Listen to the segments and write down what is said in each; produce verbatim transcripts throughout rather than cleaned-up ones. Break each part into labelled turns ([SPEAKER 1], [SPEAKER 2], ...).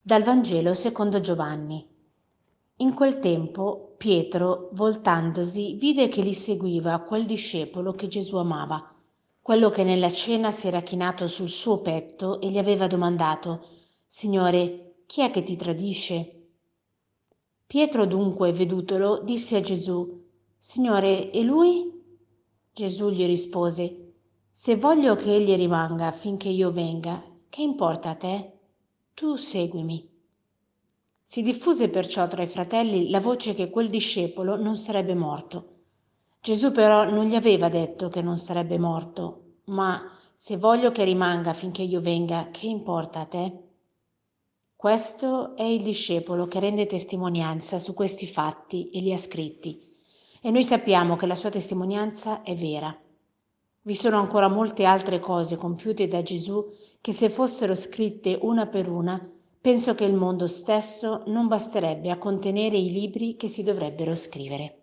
[SPEAKER 1] Dal Vangelo secondo Giovanni. In quel tempo Pietro, voltandosi, vide che li seguiva quel discepolo che Gesù amava, quello che nella cena si era chinato sul suo petto e gli aveva domandato: Signore, chi è che ti tradisce? Pietro dunque, vedutolo, disse a Gesù: Signore, e lui? Gesù gli rispose: Se voglio che egli rimanga finché io venga, che importa a te? Tu seguimi. Si diffuse perciò tra i fratelli la voce che quel discepolo non sarebbe morto. Gesù però non gli aveva detto che non sarebbe morto, ma se voglio che rimanga finché io venga, che importa a te? Questo è il discepolo che rende testimonianza su questi fatti e li ha scritti, e noi sappiamo che la sua testimonianza è vera. Vi sono ancora molte altre cose compiute da Gesù che, se fossero scritte una per una, penso che il mondo stesso non basterebbe a contenere i libri che si dovrebbero scrivere.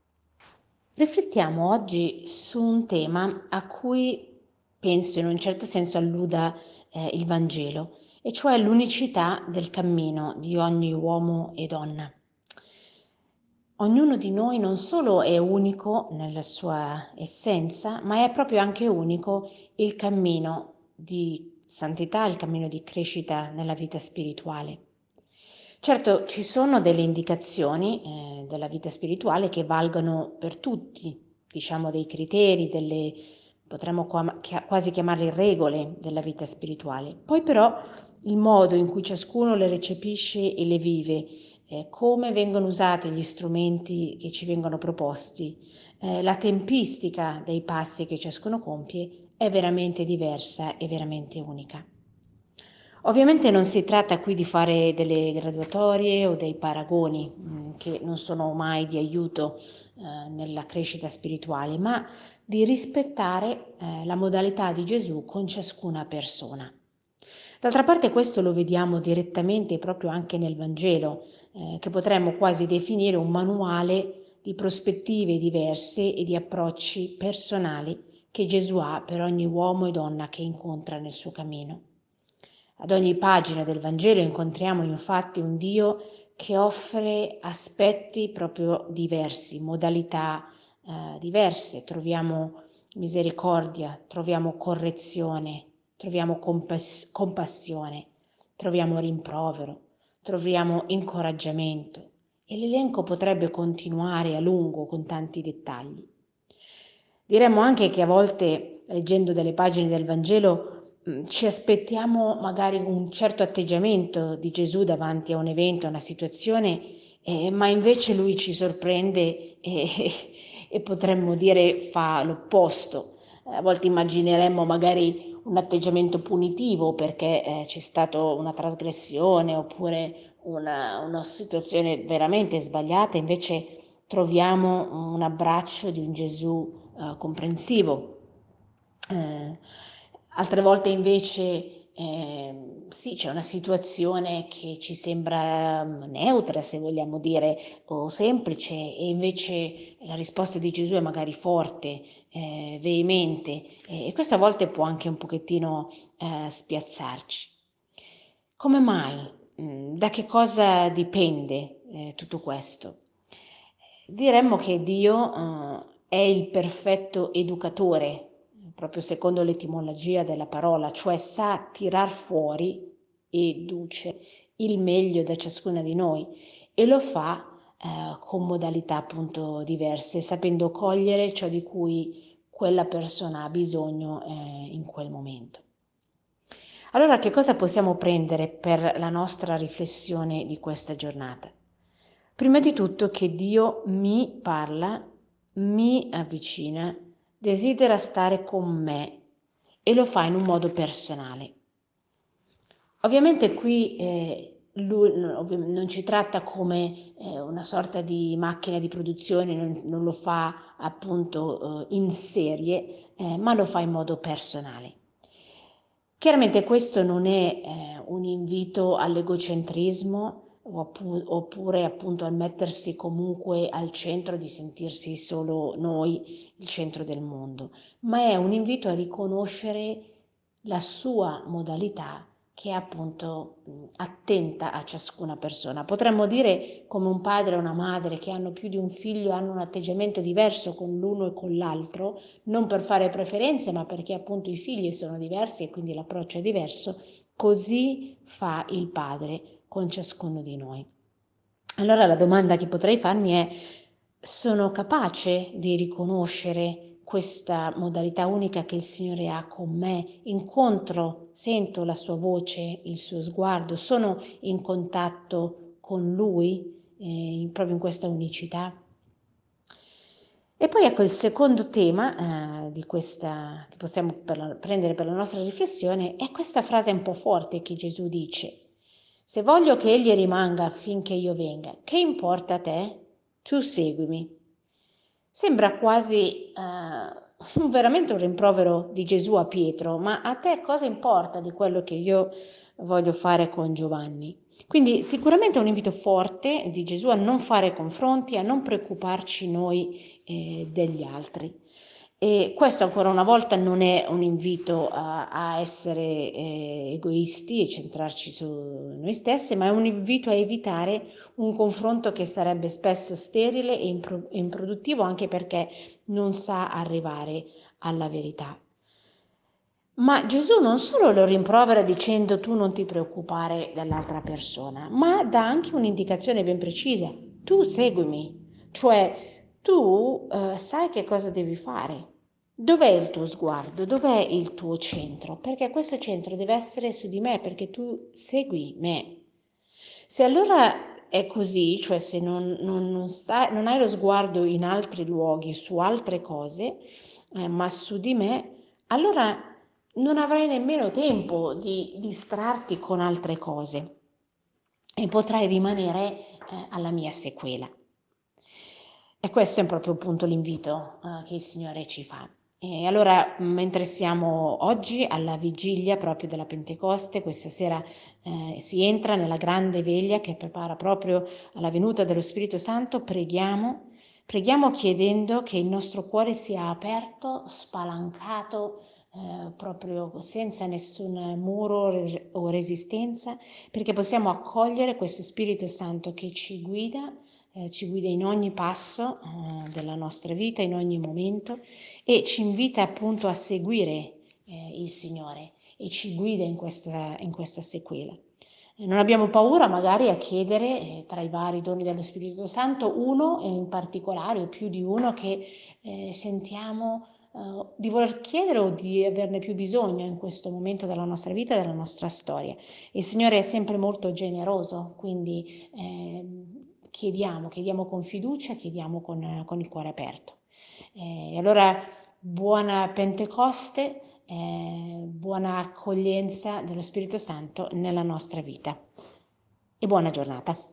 [SPEAKER 1] Riflettiamo oggi su un tema a cui penso in un certo senso alluda eh, il Vangelo, e cioè l'unicità del cammino di ogni uomo e donna. Ognuno di noi non solo è unico nella sua essenza, ma è proprio anche unico il cammino di santità, il cammino di crescita nella vita spirituale. Certo, ci sono delle indicazioni eh, della vita spirituale che valgono per tutti, diciamo dei criteri, delle, potremmo qua- quasi chiamarle regole della vita spirituale. Poi però il modo in cui ciascuno le recepisce e le vive, eh, come vengono usati gli strumenti che ci vengono proposti, eh, la tempistica dei passi che ciascuno compie è veramente diversa e veramente unica. Ovviamente non si tratta qui di fare delle graduatorie o dei paragoni mh, che non sono mai di aiuto eh, nella crescita spirituale, ma di rispettare eh, la modalità di Gesù con ciascuna persona. D'altra parte questo lo vediamo direttamente proprio anche nel Vangelo, eh, che potremmo quasi definire un manuale di prospettive diverse e di approcci personali che Gesù ha per ogni uomo e donna che incontra nel suo cammino. Ad ogni pagina del Vangelo incontriamo infatti un Dio che offre aspetti proprio diversi, modalità eh, diverse. Troviamo misericordia, troviamo correzione, troviamo compass- compassione, troviamo rimprovero, troviamo incoraggiamento, e l'elenco potrebbe continuare a lungo con tanti dettagli. Diremmo anche che a volte, leggendo delle pagine del Vangelo, mh, ci aspettiamo magari un certo atteggiamento di Gesù davanti a un evento, a una situazione, eh, ma invece lui ci sorprende e, e potremmo dire fa l'opposto. A volte immagineremmo magari un atteggiamento punitivo perché eh, c'è stata una trasgressione oppure una, una situazione veramente sbagliata, invece troviamo un abbraccio di un Gesù eh, comprensivo. Eh, altre volte invece eh, sì, c'è una situazione che ci sembra neutra, se vogliamo dire, o semplice, e invece la risposta di Gesù è magari forte, eh, veemente, e, e questo a volte può anche un pochettino eh, spiazzarci. Come mai? Mm, Da che cosa dipende eh, tutto questo? Diremmo che Dio eh, è il perfetto educatore, proprio secondo l'etimologia della parola, cioè sa tirar fuori, educe, il meglio da ciascuna di noi, e lo fa eh, con modalità appunto diverse, sapendo cogliere ciò di cui quella persona ha bisogno eh, in quel momento. Allora, che cosa possiamo prendere per la nostra riflessione di questa giornata? Prima di tutto che Dio mi parla, mi avvicina, desidera stare con me e lo fa in un modo personale. Ovviamente qui eh, lui non ci tratta come eh, una sorta di macchina di produzione, non, non lo fa appunto eh, in serie, eh, ma lo fa in modo personale. Chiaramente questo non è eh, un invito all'egocentrismo oppure appunto al mettersi comunque al centro, di sentirsi solo noi il centro del mondo, ma è un invito a riconoscere la sua modalità che è appunto mh, attenta a ciascuna persona. Potremmo dire come un padre e una madre che hanno più di un figlio hanno un atteggiamento diverso con l'uno e con l'altro, non per fare preferenze, ma perché appunto i figli sono diversi e quindi l'approccio è diverso, così fa il Padre con ciascuno di noi. Allora la domanda che potrei farmi è: sono capace di riconoscere questa modalità unica che il Signore ha con me? Incontro, sento la sua voce, il suo sguardo, sono in contatto con Lui, eh, proprio in questa unicità? E poi ecco il secondo tema eh, di questa, che possiamo per la, prendere per la nostra riflessione è questa frase un po' forte che Gesù dice: se voglio che egli rimanga affinché io venga, che importa a te? Tu seguimi. Sembra quasi eh, veramente un rimprovero di Gesù a Pietro, ma a te cosa importa di quello che io voglio fare con Giovanni? Quindi sicuramente è un invito forte di Gesù a non fare confronti, a non preoccuparci noi eh, degli altri. E questo ancora una volta non è un invito a, a essere eh, egoisti e centrarci su noi stessi, ma è un invito a evitare un confronto che sarebbe spesso sterile e impro- improduttivo, anche perché non sa arrivare alla verità. Ma Gesù non solo lo rimprovera dicendo tu non ti preoccupare dell'altra persona, ma dà anche un'indicazione ben precisa: tu seguimi, cioè tu eh, sai che cosa devi fare. Dov'è il tuo sguardo? Dov'è il tuo centro? Perché questo centro deve essere su di me, perché tu segui me. Se allora è così, cioè se non, non, non, sai, non hai lo sguardo in altri luoghi, su altre cose, eh, ma su di me, allora non avrai nemmeno tempo di distrarti con altre cose e potrai rimanere eh, alla mia sequela. E questo è proprio appunto l'invito eh, che il Signore ci fa. E allora, mentre siamo oggi alla vigilia proprio della Pentecoste, questa sera eh, si entra nella grande veglia che prepara proprio alla venuta dello Spirito Santo, preghiamo, preghiamo chiedendo che il nostro cuore sia aperto, spalancato, eh, proprio senza nessun muro o resistenza, perché possiamo accogliere questo Spirito Santo che ci guida, eh, ci guida in ogni passo eh, della nostra vita, in ogni momento, e ci invita appunto a seguire eh, il Signore e ci guida in questa, in questa sequela. Non abbiamo paura magari a chiedere eh, tra i vari doni dello Spirito Santo uno in particolare o più di uno che eh, sentiamo eh, di voler chiedere o di averne più bisogno in questo momento della nostra vita e della nostra storia. Il Signore è sempre molto generoso, quindi eh, chiediamo, chiediamo con fiducia, chiediamo con, con il cuore aperto. E allora buona Pentecoste, eh, buona accoglienza dello Spirito Santo nella nostra vita e buona giornata.